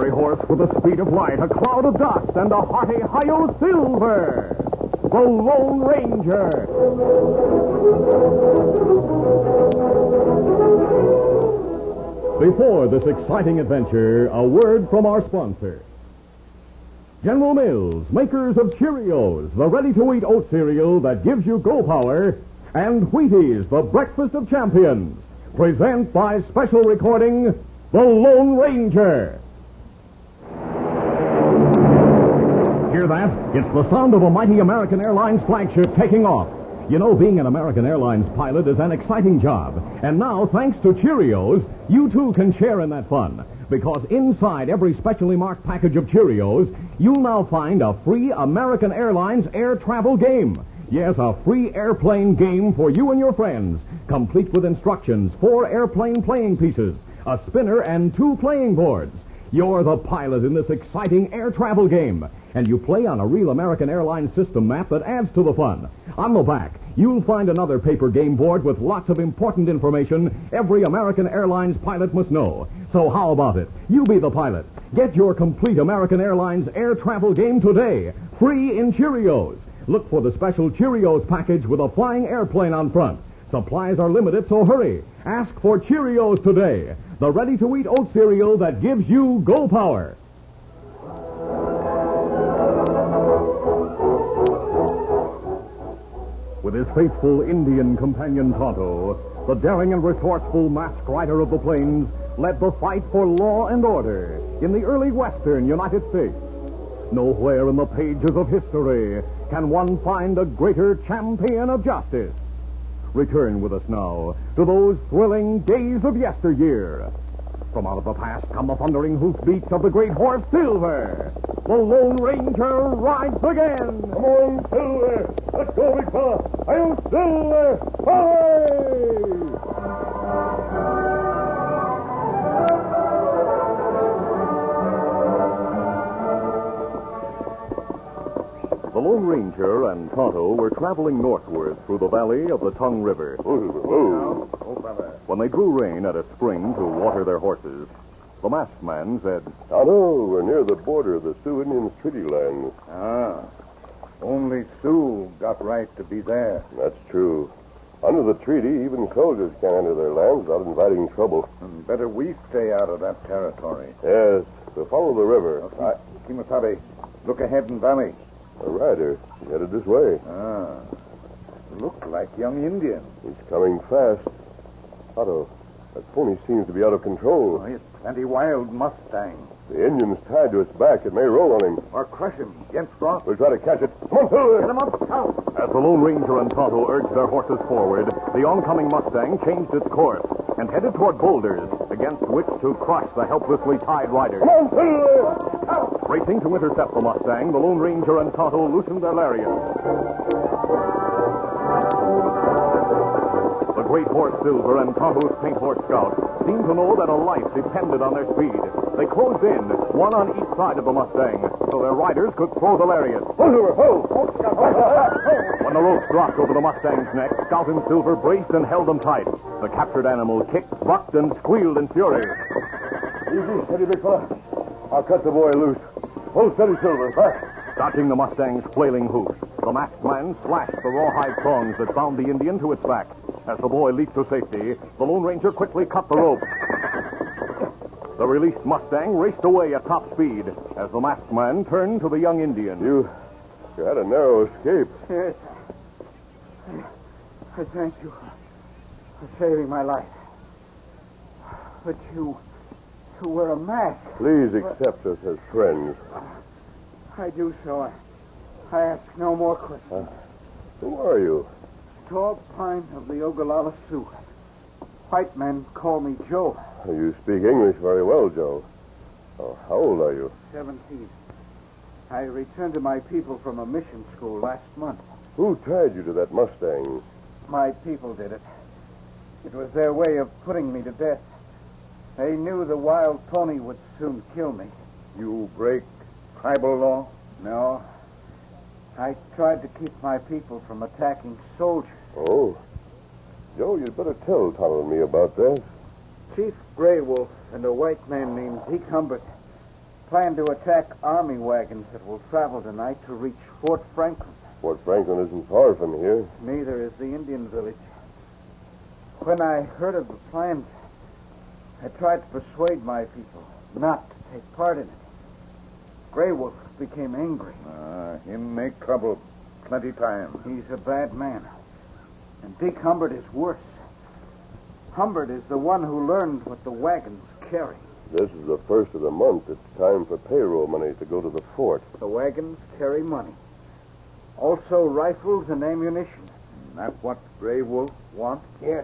fiery horse with the speed of light, a cloud of dust, and a hearty Hi-Yo Silver, the Lone Ranger. Before this exciting adventure, a word from our sponsor. General Mills, makers of Cheerios, the ready-to-eat oat cereal that gives you go power, and Wheaties, the breakfast of champions, present by special recording, The Lone Ranger. Hear that? It's the sound of a mighty American Airlines flagship taking off. You know, being an American Airlines pilot is an exciting job. And now, thanks to Cheerios, you too can share in that fun. Because inside every specially marked package of Cheerios, you'll now find a free American Airlines air travel game. Yes, a free airplane game for you and your friends, complete with instructions, 4 airplane playing pieces, a spinner, and 2 playing boards. You're the pilot in this exciting air travel game, and you play on a real American Airlines system map that adds to the fun. On the back, you'll find another paper game board with lots of important information every American Airlines pilot must know. So how about it? You be the pilot. Get your complete American Airlines air travel game today, free in Cheerios. Look for the special Cheerios package with a flying airplane on front. Supplies are limited, so hurry. Ask for Cheerios today, the ready-to-eat oat cereal that gives you go power. With his faithful Indian companion Tonto, the daring and resourceful masked rider of the plains led the fight for law and order in the early western United States. Nowhere in the pages of history can one find a greater champion of justice. Return with us now to those thrilling days of yesteryear. From out of the past come the thundering hoofbeats of the great horse Silver. The Lone Ranger rides again. Come on, Silver. Let's go, big fella. I'll Silver. Hooray! The Lone Ranger and Tonto were traveling northward through the valley of the Tongue River. When they drew rein at a spring to water their horses, the masked man said, Tonto, we're near the border of the Sioux Indians' treaty lands. Only Sioux got right to be there. That's true. Under the treaty, even soldiers can't enter their lands without inviting trouble. And better we stay out of that territory. Yes, so follow the river. Kimasabi, look ahead in valley. A rider. He's headed this way. Look like young Indian. He's coming fast. Otto, that pony seems to be out of control. Oh, it's plenty wild Mustang. The Indian's tied to its back. It may roll on him. Or crush him against rock. We'll try to catch it. Come on, Silver. Get him up, Scout. As the Lone Ranger and Tonto urged their horses forward, the oncoming Mustang changed its course and headed toward boulders against which to crush the helplessly tied riders. Come on, Silver. Racing to intercept the Mustang, the Lone Ranger and Tonto loosened their lariats. The great horse Silver and Tonto's paint horse Scout seemed to know that a life depended on their speed. They closed in, one on each side of the Mustang, so their riders could throw the lariats. When When the ropes dropped over the Mustang's neck, Scout and Silver braced and held them tight. The captured animal kicked, bucked, and squealed in fury. Easy, steady, big fella. I'll cut the boy loose. Hold steady, Silver. Fast. Dodging the Mustang's flailing hoofs, the masked man slashed the rawhide thongs that bound the Indian to its back. As the boy leaped to safety, the Lone Ranger quickly cut the rope. The released Mustang raced away at top speed as the masked man turned to the young Indian. You had a narrow escape. Yes. I thank you for saving my life. But you wear a mask. Please accept us as friends. I do so. I ask no more questions. Who are you? Tall Pine of the Ogallala Sioux. White men call me Joe. You speak English very well, Joe. Oh, how old are you? 17. I returned to my people from a mission school last month. Who tied you to that Mustang? My people did it. It was their way of putting me to death. They knew the wild pony would soon kill me. You break tribal law? No. I tried to keep my people from attacking soldiers. Oh. Joe, you'd better tell Tonto and me about that. Chief Gray Wolf and a white man named Zeke Humbert plan to attack army wagons that will travel tonight to reach Fort Franklin. Fort Franklin isn't far from here. Neither is the Indian village. When I heard of the plans, I tried to persuade my people not to take part in it. Grey Wolf became angry. Him make trouble plenty time. He's a bad man. And Deke Humbert is worse. Humbert is the one who learned what the wagons carry. This is the first of the month. It's time for payroll money to go to the fort. The wagons carry money. Also rifles and ammunition. That what Grey Wolf wants? Yes.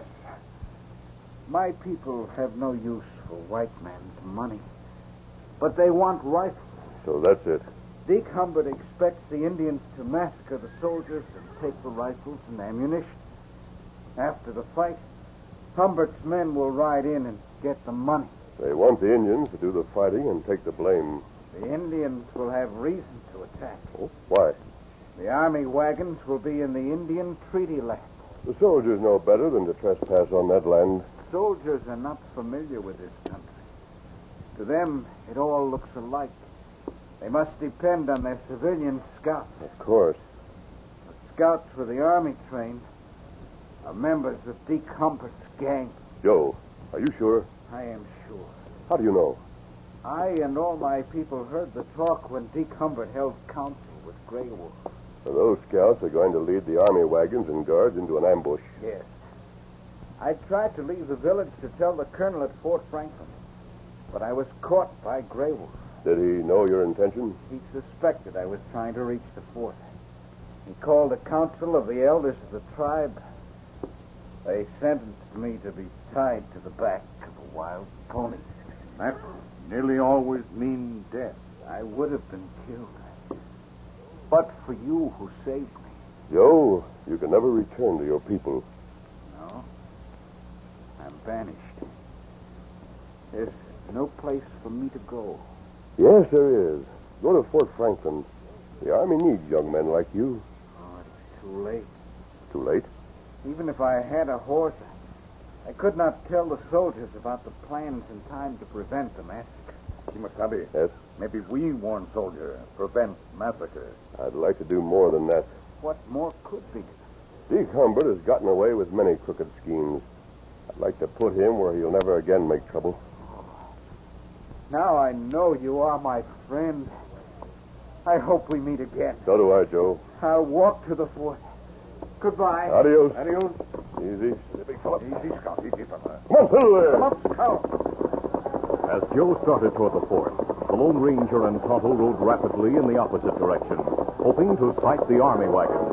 My people have no use for white man's money. But they want rifles. So that's it. Deke Humbert expects the Indians to massacre the soldiers and take the rifles and ammunition. After the fight, Humbert's men will ride in and get the money. They want the Indians to do the fighting and take the blame. The Indians will have reason to attack. Oh, why? The army wagons will be in the Indian treaty land. The soldiers know better than to trespass on that land. Soldiers are not familiar with this country. To them, it all looks alike. They must depend on their civilian scouts. Of course. The scouts for the army train are members of Deke Humbert's gang. Joe, are you sure? I am sure. How do you know? I and all my people heard the talk when Deke Humbert held council with Grey Wolf. So those scouts are going to lead the army wagons and guards into an ambush. Yes. I tried to leave the village to tell the colonel at Fort Franklin, but I was caught by Grey Wolf. Did he know your intention? He suspected I was trying to reach the fort. He called a council of the elders of the tribe. They sentenced me to be tied to the back of a wild pony. That nearly always means death. I would have been killed, but for you who saved me. Joe, you can never return to your people. No, I'm banished. There's no place for me to go. Yes, there is. Go to Fort Franklin. The Army needs young men like you. Oh, it's too late. Too late? Even if I had a horse, I could not tell the soldiers about the plans in time to prevent the massacre. Kimasabi. Yes? Maybe we warn soldier, prevent massacre. I'd like to do more than that. What more could be done? Deke Humbert has gotten away with many crooked schemes. I'd like to put him where he'll never again make trouble. Now I know you are my friend. I hope we meet again. So do I, Joe. I'll walk to the fort. Goodbye. Adios. Adios. Easy. Big fella. Easy, Scout. Easy, fella. Come on, through there. Come on, Scout. As Joe started toward the fort, the Lone Ranger and Tonto rode rapidly in the opposite direction, hoping to sight the army wagons.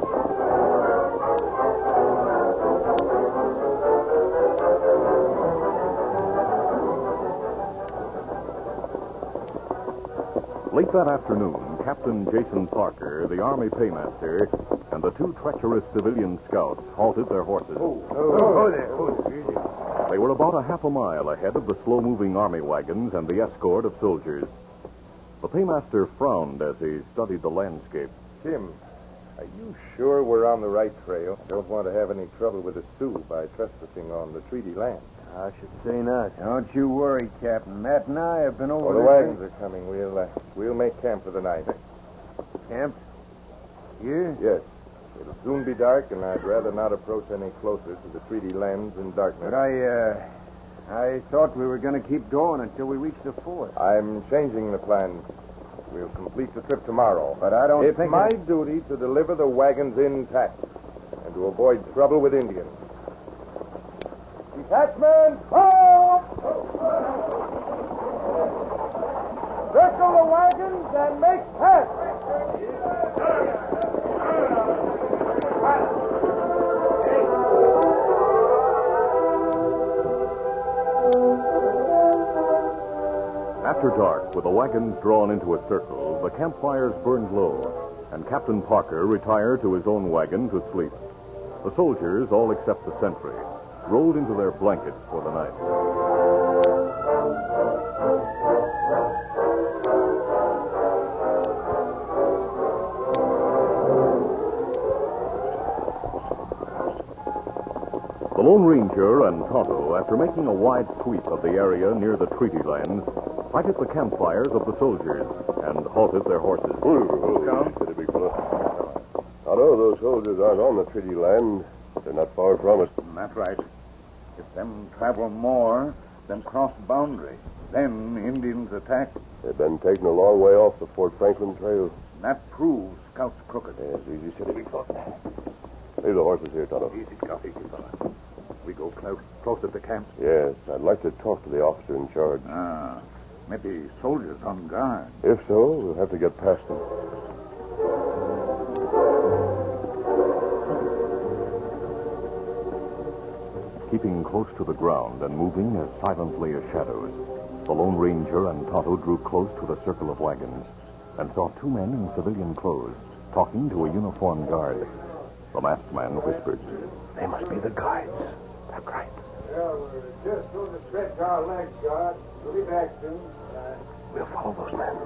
Late that afternoon, Captain Jason Parker, the Army paymaster, and the two treacherous civilian scouts halted their horses. Oh, there. They were about a half a mile ahead of the slow-moving army wagons and the escort of soldiers. The paymaster frowned as he studied the landscape. Tim, are you sure we're on the right trail? Don't want to have any trouble with the Sioux by trespassing on the treaty land. I should say not. Don't you worry, Captain. Matt and I have been over The wagons are coming. We'll make camp for the night. Camp? Here? Yes. It'll soon be dark, and I'd rather not approach any closer to the treaty lands in darkness. But I thought we were going to keep going until we reach the fort. I'm changing the plans. We'll complete the trip tomorrow. But I don't It's think... my duty to deliver the wagons intact and to avoid trouble with Indians. Detachment, halt! Circle the wagons and make fast! After dark, with the wagons drawn into a circle, the campfires burned low, and Captain Parker retired to his own wagon to sleep. The soldiers, all except the sentry, rolled into their blankets for the night. The Lone Ranger Ranger and Tonto, after making a wide sweep of the area near the treaty lands, sighted the campfires of the soldiers and halted their horses. Steady, big fella. Tonto, those soldiers aren't on the treaty land. They're not far from it. That's right. If them travel more, then cross the boundary. Then Indians attack. They've been taken a long way off the Fort Franklin trail. That proves Scout's crooked. Yes, easy, steady, big fella. Leave the horses here, Tonto. Easy, Scout, easy, fella. We go close to the camp. Yes, I'd like to talk to the officer in charge. Maybe soldiers on guard. If so, we'll have to get past them. Keeping close to the ground and moving as silently as shadows, the Lone Ranger and Tonto drew close to the circle of wagons and saw two men in civilian clothes talking to a uniformed guard. The masked man whispered, They must be the guides. That's right. Well, we're just going to stretch our legs, guard. We'll be back soon. We'll follow those men.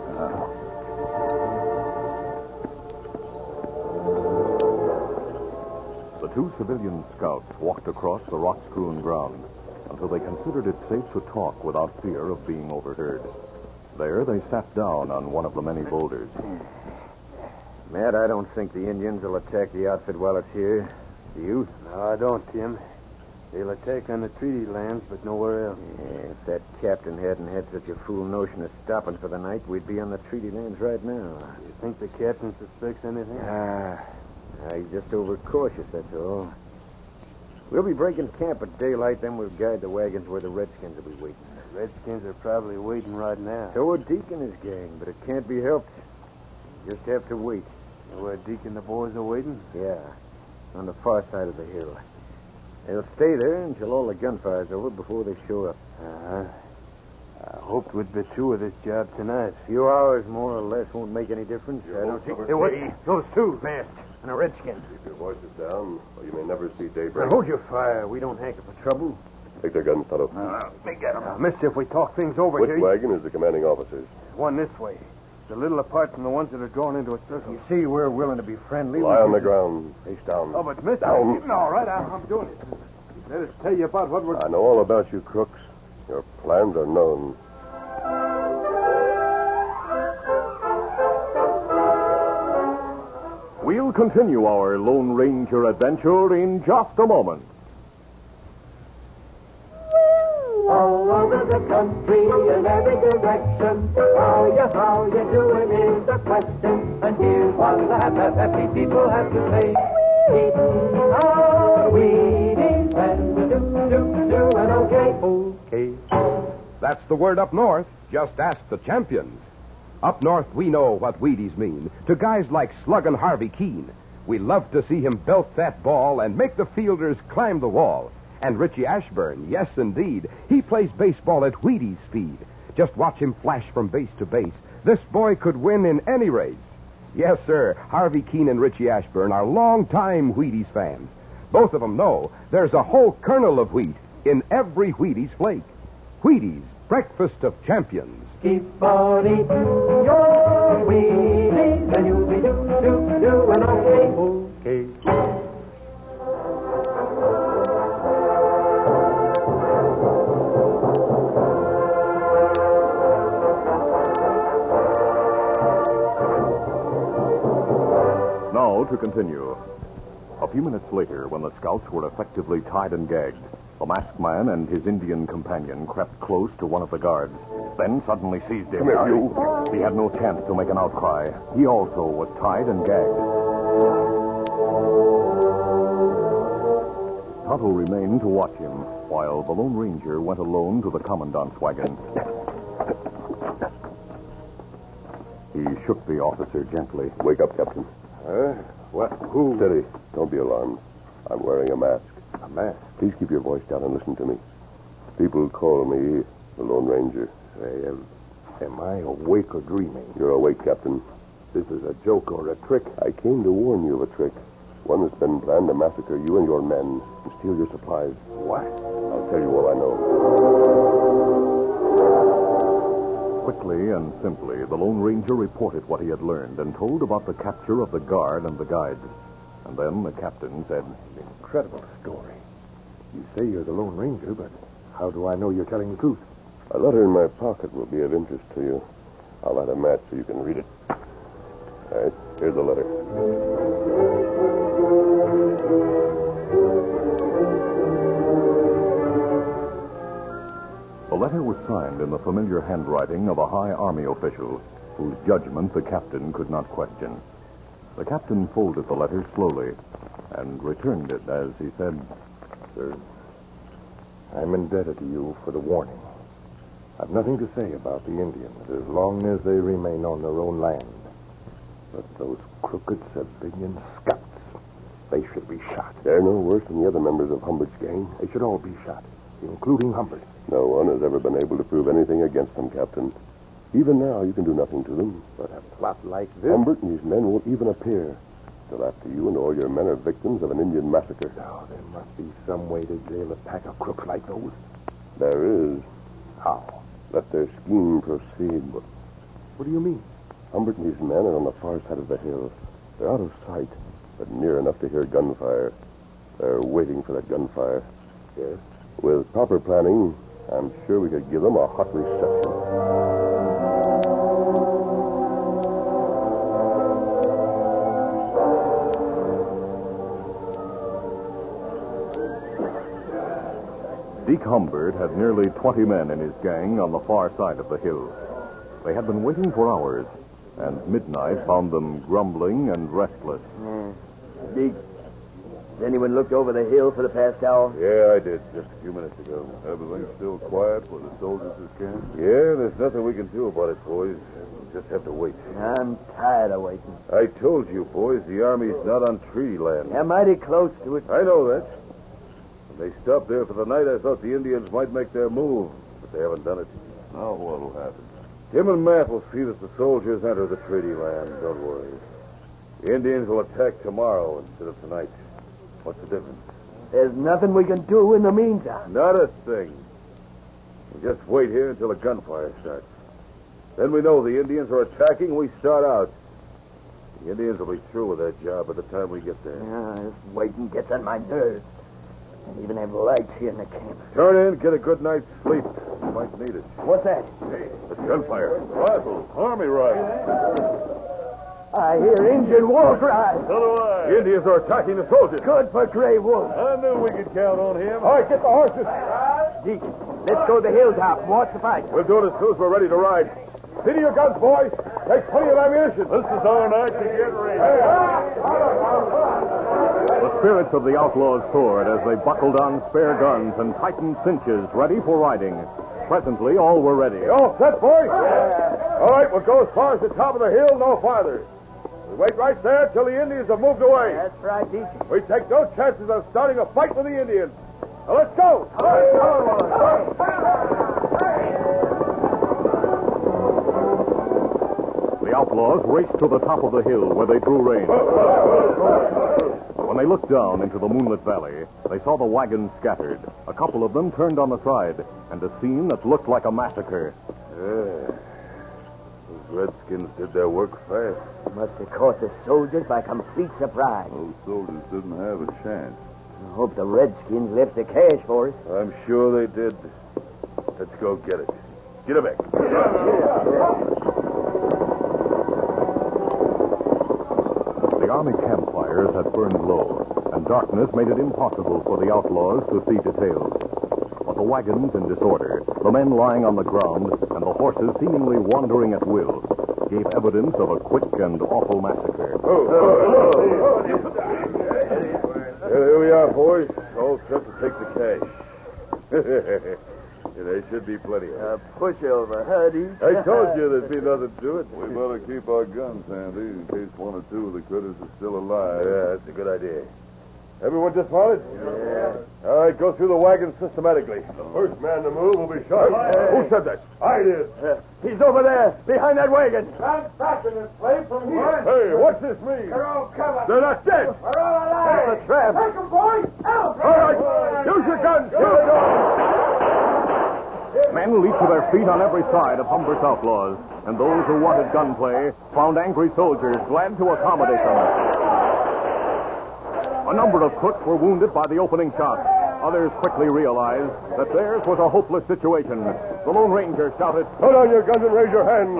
The two civilian scouts walked across the rock-strewn ground until they considered it safe to talk without fear of being overheard. There, they sat down on one of the many boulders. Matt, I don't think the Indians will attack the outfit while it's here. Do you? No, I don't, Tim. They'll attack on the treaty lands, but nowhere else. Yeah, if that captain hadn't had such a fool notion of stopping for the night, we'd be on the treaty lands right now. You think the captain suspects anything? He's just overcautious, that's all. We'll be breaking camp at daylight, then we'll guide the wagons where the Redskins will be waiting. The Redskins are probably waiting right now. So are Deke and his gang, but it can't be helped. You just have to wait. Where Deke and the boys are waiting? Yeah, on the far side of the hill. They'll stay there until all the gunfire's over before they show up. I hoped we'd be through with this job tonight. A few hours, more or less, won't make any difference. I don't think... Hey, what? Those two, masked, and a redskin. Keep your voices down, or you may never see Now, daybreak. hold your fire. We don't hanker for trouble. Take their guns, Tonto. Let me get them. Mister, if we talk things over Which here... wagon is the commanding officer's? One this way. It's a little apart from the ones that are drawn into a circle. You see, we're willing to be friendly. Lie on the ground. Face down. Oh, but mister... Down. All right, I'm doing it. Let us tell you about what we're... I know all about you, crooks. Your plans are known. We'll continue our Lone Ranger adventure in just a moment. All over the country in every direction. How you doing is the question. And here's what the happy people have to say. Eating our Wheaties and doing okay. Okay. That's the word up north. Just ask the champions. Up north, we know what Wheaties mean. To guys like Sluggin' Harvey Keene. We love to see him belt that ball and make the fielders climb the wall. And Richie Ashburn, yes, indeed. He plays baseball at Wheaties speed. Just watch him flash from base to base. This boy could win in any race. Yes, sir, Harvey Keene and Richie Ashburn are longtime Wheaties fans. Both of them know there's a whole kernel of wheat in every Wheaties flake. Wheaties, breakfast of champions. Keep on eating your Wheaties and you'll be doing okay. Okay. Now to continue. A few minutes later, when the scouts were effectively tied and gagged, the masked man and his Indian companion crept close to one of the guards, then suddenly seized him. Come here, you. He had no chance to make an outcry. He also was tied and gagged. Tonto remained to watch him, while the Lone Ranger went alone to the commandant's wagon. He shook the officer gently. Wake up, Captain. What? Who? Steady. Don't be alarmed. I'm wearing a mask. A mask. Please keep your voice down and listen to me. People call me the Lone Ranger. Am I awake or dreaming? You're awake, Captain. This is a joke or a trick. I came to warn you of a trick. One that's been planned to massacre you and your men and steal your supplies. What? I'll tell you all I know. Quickly and simply, the Lone Ranger reported what he had learned and told about the capture of the guard and the guides. And then the captain said, Incredible story. You say you're the Lone Ranger, but how do I know you're telling the truth? A letter in my pocket will be of interest to you. I'll light a match so you can read it. All right, here's the letter. The letter was signed in the familiar handwriting of a high army official whose judgment the captain could not question. The captain folded the letter slowly and returned it as he said, Sir, I'm indebted to you for the warning. I've nothing to say about the Indians as long as they remain on their own land. But those crooked civilian scouts, they should be shot. They're no worse than the other members of Humbert's gang. They should all be shot, including Humbert. No one has ever been able to prove anything against them, Captain. Even now, you can do nothing to them. But a plot like this... Humbert and his men won't even appear till after you and all your men are victims of an Indian massacre. Now, there must be some way to jail a pack of crooks like those. There is. How? Let their scheme proceed. What do you mean? Humbert and his men are on the far side of the hill. They're out of sight, but near enough to hear gunfire. They're waiting for that gunfire. Yes? With proper planning, I'm sure we could give them a hot reception. Deke Humbert had nearly 20 men in his gang on the far side of the hill. They had been waiting for hours, and midnight found them grumbling and restless. Deke, has anyone looked over the hill for the past hour? Yeah, I did, just a few minutes ago. Everything's still quiet where the soldiers are camped? Yeah, there's nothing we can do about it, boys. We'll just have to wait. I'm tired of waiting. I told you, boys, the Army's not on treaty land. They're mighty close to it. I know that. When they stopped there for the night, I thought the Indians might make their move, but they haven't done it. Now what'll happen? Tim and Matt will see that the soldiers enter the treaty land. Don't worry. The Indians will attack tomorrow instead of tonight. What's the difference? There's nothing we can do in the meantime. Not a thing. We'll just wait here until the gunfire starts. Then we know the Indians are attacking, we start out. The Indians will be through with their job by the time we get there. This waiting gets on my nerves. And even have lights here in the camp. Turn in, get a good night's sleep. You might need it. What's that? Hey, it's gunfire. Rifles, army rifles. I hear Indian war cries. So do I. The Indians are attacking the soldiers. Good for Gray Wolf. I knew we could count on him. All right, get the horses. Deke, let's go to the hilltop and watch the fight. We'll do it as soon as we're ready to ride. See to your guns, boys. Take plenty of ammunition. This is our night to get ready. The spirits of the outlaws soared as they buckled on spare guns and tightened cinches, ready for riding. Presently, all were ready. You all set, boys? Yeah. All right, we'll go as far as the top of the hill, no farther. We wait right there till the Indians have moved away. That's right, Deke. We take no chances of starting a fight with the Indians. Now, let's go. The outlaws raced to the top of the hill where they drew rein. When they looked down into the moonlit valley, they saw the wagons scattered. A couple of them turned on the side, and a scene that looked like a massacre. Yeah. Those redskins did their work fast. Must have caught the soldiers by complete surprise. Those soldiers didn't have a chance. I hope the Redskins left the cash for us. I'm sure they did. Let's go get it. Get it back. The army campfires had burned low, and darkness made it impossible for the outlaws to see details. But the wagons in disorder, the men lying on the ground, and the horses seemingly wandering at will, gave evidence of a quick and awful massacre. Here we are, boys. All set to take the cash. There should be plenty of it. Pushover, huh, Deke? I told you there'd be nothing to it. We better keep our guns handy in case one or two of the critters are still alive. Yeah, that's a good idea. Everyone dismounted? Yeah. All right, go through the wagons systematically. The first man to move will be shot. Who said that? I did. He's over there, behind that wagon. I'm backing this place from here. Hey, what's this mean? They're all covered. They're not dead. We're all alive. It's a trap. Take them, boys. Help. All right, use your guns. Here we go. Men leaped to their feet on every side of Humbert's outlaws, and those who wanted gunplay found angry soldiers glad to accommodate them. A number of crooks were wounded by the opening shot, Others quickly realized that theirs was a hopeless situation. The Lone Ranger shouted, Put down your guns and raise your hands.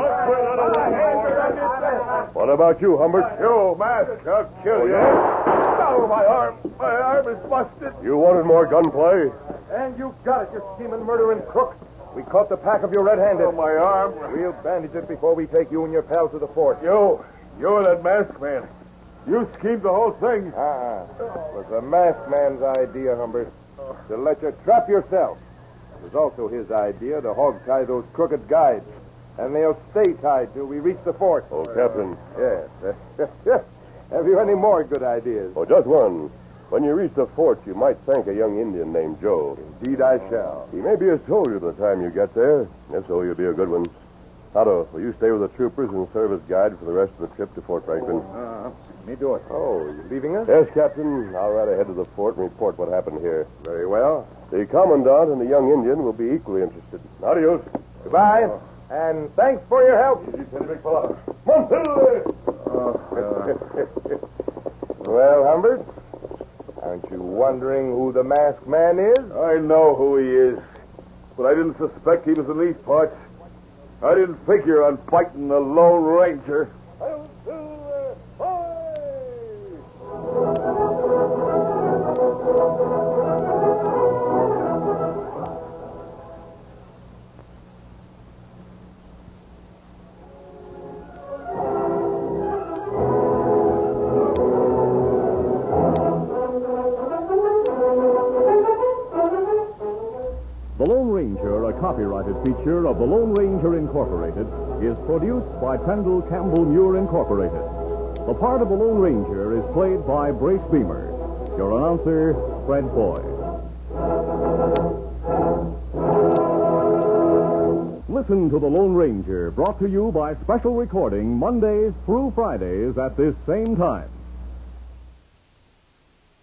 What about you, Humbert? You, Mask, I'll kill you. Oh, my arm. My arm is busted. You wanted more gunplay? And you got it, you scheming, murdering crook. We caught the pack of you red-handed. Oh, my arm. We'll bandage it before we take you and your pals to the fort. You're that masked man. You schemed the whole thing. It was the masked man's idea, Humbert, to let you trap yourself. It was also his idea to hog-tie those crooked guides. And they'll stay tied till we reach the fort. Oh, Captain. Yes. Have you any more good ideas? Oh, just one. When you reach the fort, you might thank a young Indian named Joe. Indeed I shall. He may be a soldier by the time you get there. If so, you'll be a good one. Otto, will you stay with the troopers and serve as guide for the rest of the trip to Fort Franklin? Me do it. Oh, you leaving us? Yes, Captain. I'll ride ahead to the fort and report what happened here. Very well. The Commandant and the young Indian will be equally interested. Adios. Goodbye. And thanks for your help. Well, Humbert, aren't you wondering who the masked man is? I know who he is. But I didn't suspect he was in these parts. I didn't figure on fighting the Lone Ranger. The Lone Ranger, a copyrighted feature of the Lone Ranger Incorporated, is produced by Pendle Campbell Muir Incorporated. The part of the Lone Ranger is played by Brace Beamer. Your announcer, Fred Boyd. Listen to The Lone Ranger, brought to you by special recording Mondays through Fridays at this same time.